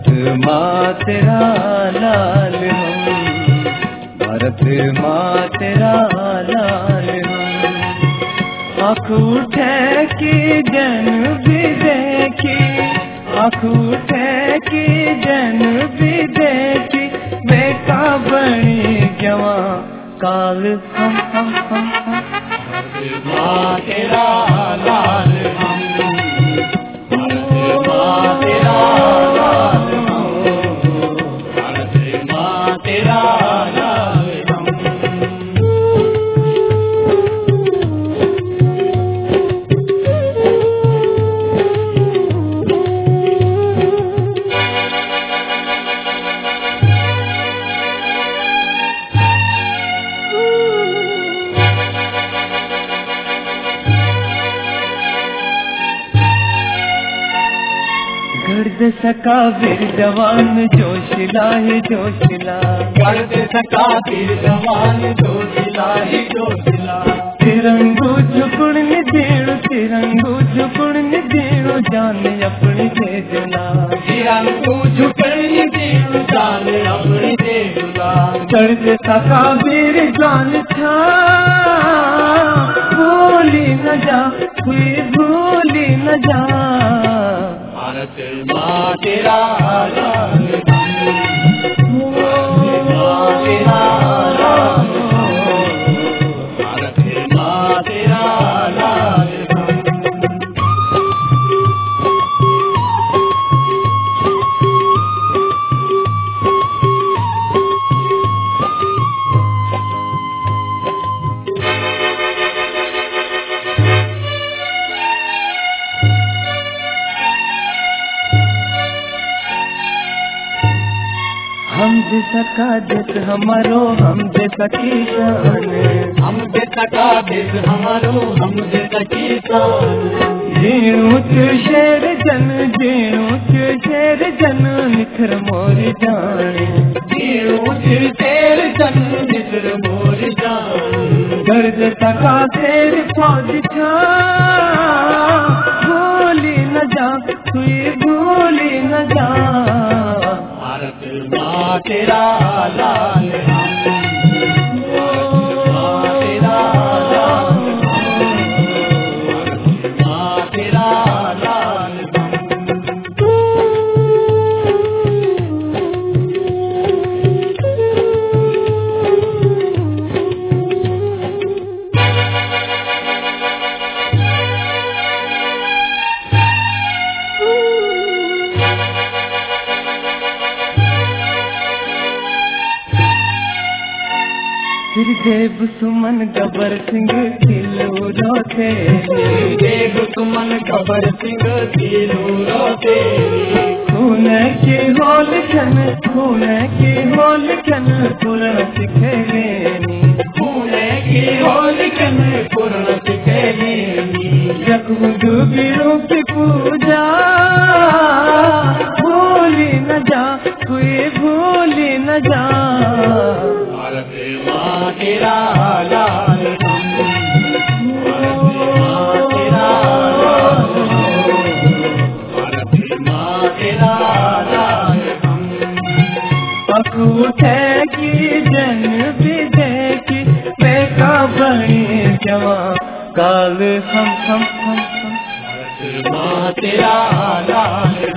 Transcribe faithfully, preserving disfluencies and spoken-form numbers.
माँ तेरा लाल हम, भारत माँ तेरा लाल हम। आँख उठे की जन भी देखी, आँख उठे की जन भी देखी, बेटा बनी जवां काल हम हम हम हम। भारत माँ तेरा लाल हम, भारत माँ तेरा लाल हम, भारत माँ तेरा लाल हम। गर्द सका वीर जवान जोशिला है जोशिला, गर्द सका वीर जवान जोशिला है जोशिला। तिरंगू झुकुण देणु, तिरंगू झुकुण देणु, जान अपनी दे जुला। तिरंगू झुकुण देणु, जान अपनी दे जुला। गर्द सका वीर जान था, भूली न जा कोई भूली न जा। भारत माँ तेरा लाल हम, भारत माँ तेरा लाल हम, भारत माँ तेरा लाल हम। हम जैसा का देश हमारो, हम जैसा किसान, हम जैसा का देश हमारो, हम जैसा किसान। जीणु शेर जन, जीणु शेर जन, निखर मोरी जान। जीणु शेर जन, निखर मोरी जान। गर्द सका शेर फौज था, भूली न जा कोई भूली न जा। भारत माँ तेरा लाल हम, भारत माँ तेरा लाल हम, भारत माँ तेरा लाल हम। फिर देव सुमन गबर सिंह दिलो रोते, देव सुमन गबर सिंह दिलो रोते। खून के होल खन, खून के होल खन, पूर्ण सिखेलेनी। खून के होल खन, पूर्ण सिखेलेनी। जगमुंदु बीरू की पूजा, भूली न जा कोई भूली न जा। भारत माँ तेरा लाल हम, भारत माँ तेरा लाल हम, भारत माँ तेरा लाल हम। आँख उठे की जन भी देखी, बेटा बनी जवां काल हम हम हम हम। भारत माँ तेरा लाल